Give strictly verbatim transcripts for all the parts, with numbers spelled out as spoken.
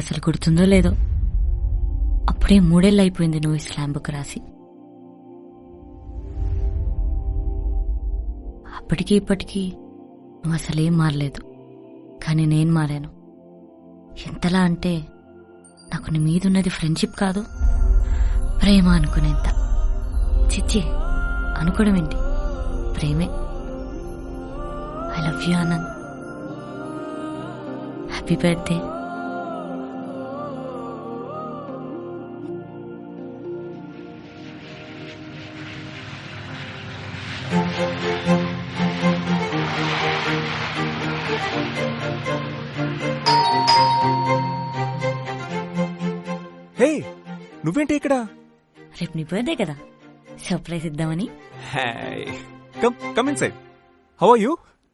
అసలు గుర్తుందో లేదో, అప్పుడే మూడేళ్ళు అయిపోయింది నువ్వు ఈ స్లామ్ బుక్ రాసి. అప్పటికి ఇప్పటికీ నువ్వు అసలేం మారలేదు, కానీ నేను మారాను. ఎంతలా అంటే నాకు నీ మీదున్నది ఫ్రెండ్షిప్ కాదు, ప్రేమ అనుకునేంత. చిచ్చి, అనుకోవడం ఏంటి, ప్రేమే. I love you Anand. Happy birthday. హే, నువ్వేంటి ఇక్కడ? రేపు నీ బర్త్డే కదా, సర్ప్రైజ్ ఇద్దామని. Come come inside. How are you?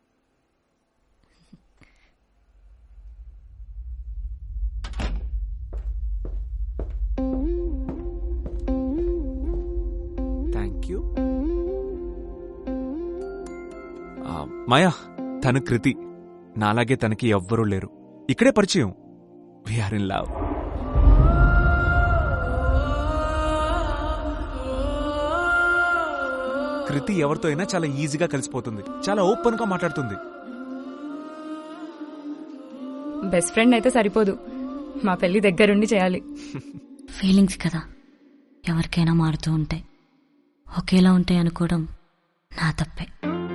Thank you. Maya, తను కృతి. నాలాగే తనకి ఎవ్వరూ లేరు. ఇక్కడే పరిచయం. We are in love. కృతి ఎవరితో అయినా చాలా ఈజీగా కలిసిపోతుంది, చాలా ఓపెన్ గా మాట్లాడుతుంది. బెస్ట్ ఫ్రెండ్ అయితే సరిపోదు, మా పెళ్లి దగ్గరుండి చేయాలి. ఫీలింగ్స్ కదా, ఎవరికైనా మారుతూ ఉంటాయి. ఒకేలా ఉంటాయి అనుకోవడం నా తప్పే.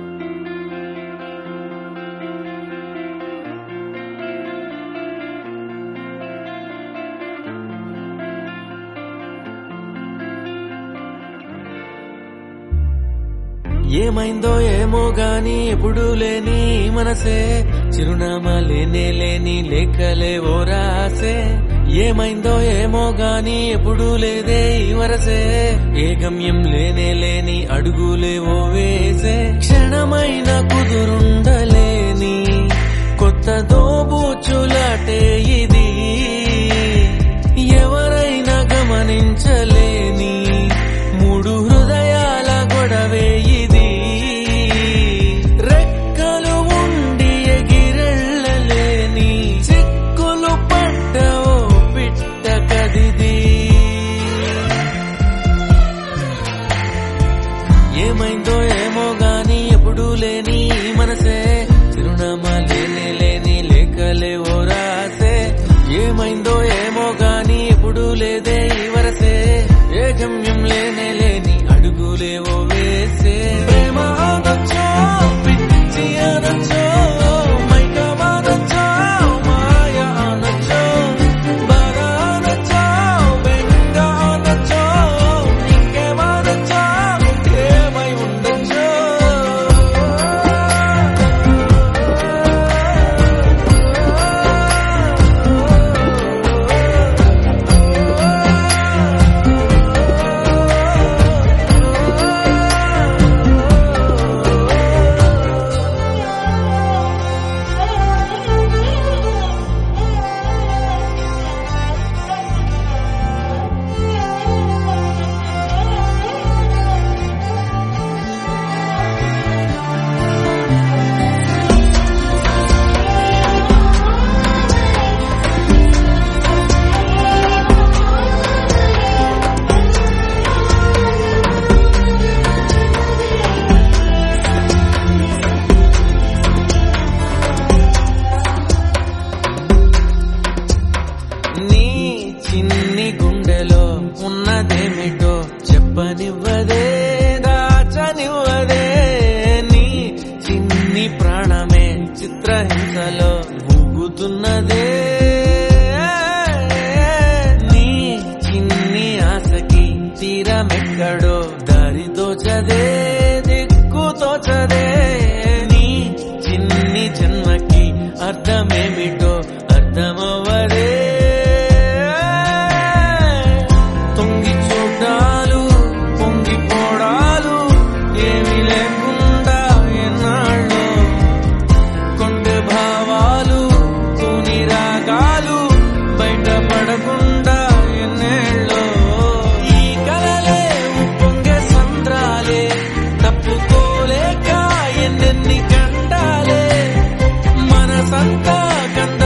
ఏమైందో ఏమో గాని ఎప్పుడు లేని మనసే, చిరునామా లేనే లేని లేఖలే ఓ రాసే. ఏమైందో ఏమో గాని ఎప్పుడు లేదే ఈ వరసే, ఏ గమ్యం లేనే లేని అడుగులే ఓ వేసే. క్షణమైన కుదురుండలేని కొత్త దోబూచులాటే ఇది, ఎవరైనా గమనించలేని మూడు హృదయాల గొడవే ఇది. రెక్కలు ఉండి ఎగిరెళ్ళలేని చిక్కులు పడ్డ ఓ పిట్ట కదిది. ఏమైందో ఏమో గాని ఎప్పుడు లేని మనసే, చిరునామా లేనే లేని లేఖలే ఓ రాసే. ఏమైందో ఏమో గాని ఎప్పుడు లేదే ఈ వరసే, ఏ గమ్యం లేనే లేని అడుగులేవో వేసే. ప్రేమ అనొచ్చో, పిచ్చి అనొచ్చో, మైకమనొచ్చో, మాయ అనొచ్చో, బాధ అనొచ్చో, బెంగ అనొచ్చో, ఇంకేమనొచ్చో, ఏమై ఉండొచ్చో. నీ చిన్ని గుండెలో ఉన్నదేమిటో చెప్పనివ్వదే, దాచనివ్వదే. నీ చిన్ని ప్రాణమే చిత్రహింసలో ఊగుతున్నదే. నీ చిన్ని ఆశకి తీరమెక్కడో దారితో చదే, దిక్కుతో చదే. నీ చిన్ని జన్మకి అర్థమేమిటో అర్థమవ్వదే. తొంగి చూడాలు, పొంగిపోడాలు, ఏమి లేకుండా ఎన్నాళ్ళు. కొండె భావాలు, తూని రాగాలు, బయటపడకుండా ఎన్నేళ్ళు. ఈ కలలే ఉప్పొంగే సంద్రాలే, తప్పుకోలేక ఎన్నెన్ని గండాలే. మనసంతా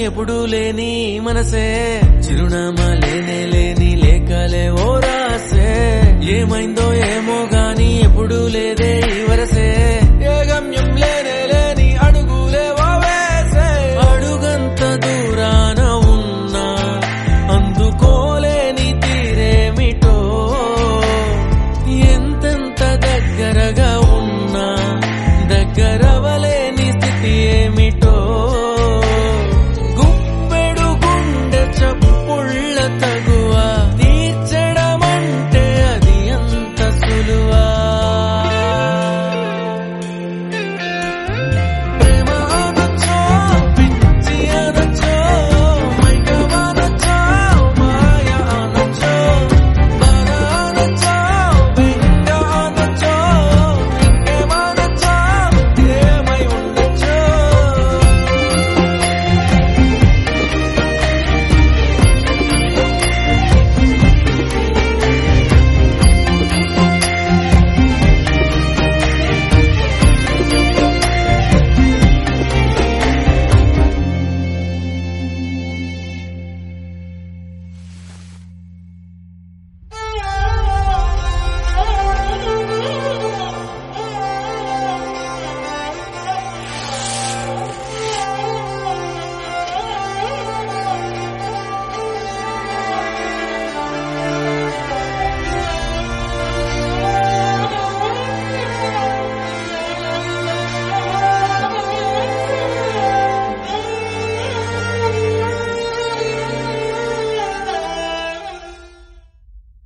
ఎప్పుడూ లేని మనసే చిరునామా లేనే లేని లేకలే ఓ రాసే ఏమైందో ఏమో గాని ఎప్పుడూ లేదే ఈ వరసే ఏ గమ్యం లేనే లేని అడుగులేవో వేసే అడుగంత దూరాన ఉన్నా అందుకోలేని తీరేమిటో ఎంతెంత దగ్గరగా ఉన్నా దగ్గర